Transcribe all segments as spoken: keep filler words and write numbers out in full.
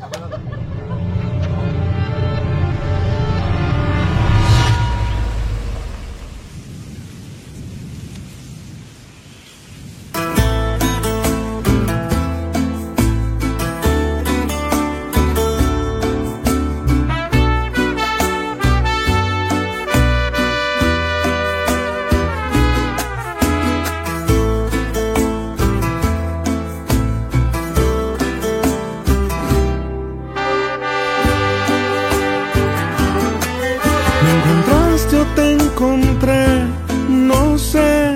Yo te encontré, no sé,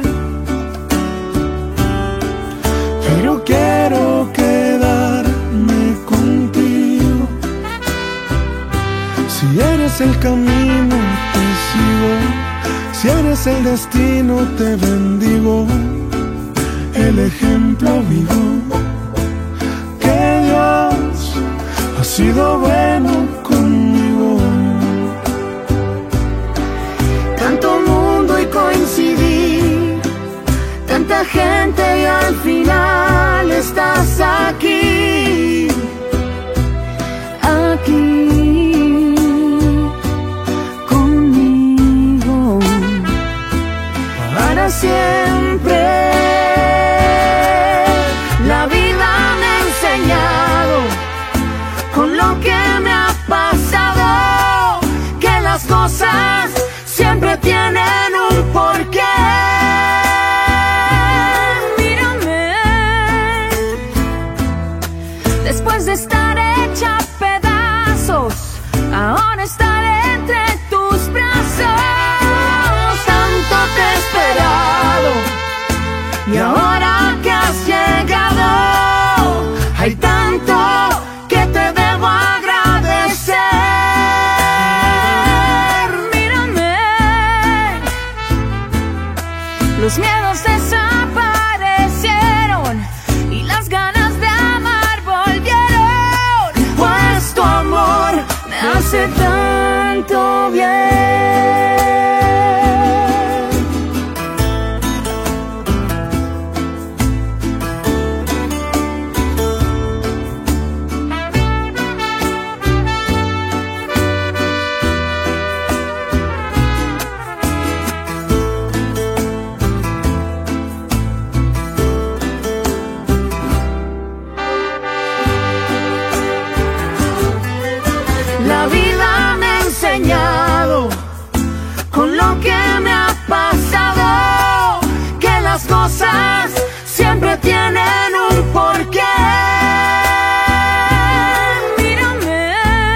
pero quiero quedarme contigo. Si eres el camino, te sigo. Si eres el destino, te bendigo. El ejemplo vivo que Dios ha sido bueno conmigo. Tanto mundo y coincidir, tanta gente y al final estás aquí, aquí conmigo para siempre. La vida me ha enseñado con lo que me ha pasado que las cosas siempre tienen un porqué. Mírame, después de estar hecha a pedazos, ahora estaré entre tus brazos. Tanto te he esperado y ahora que has llegado, hay tanto que te debo agradecer. Los miedos desaparecieron y las ganas de amar volvieron, pues tu amor me hace tanto bien. La vida me ha enseñado con lo que me ha pasado que las cosas siempre tienen un porqué. Mírame,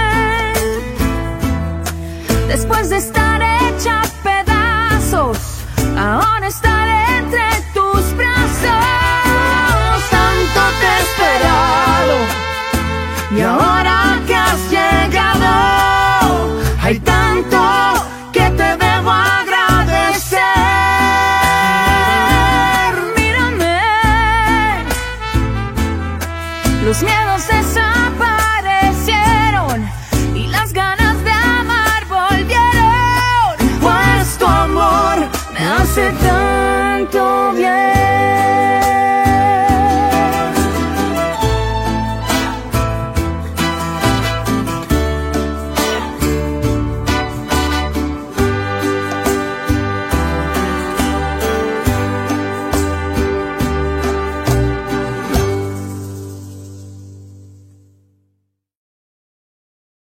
después de estar hecha a pedazos, ahora estaré entre tus brazos. Tanto te he esperado y ahora que has llegado, hay tanto que te debo agradecer. Mírame, los miedos desaparecieron y las ganas de amar volvieron, pues tu amor me hace tanto bien.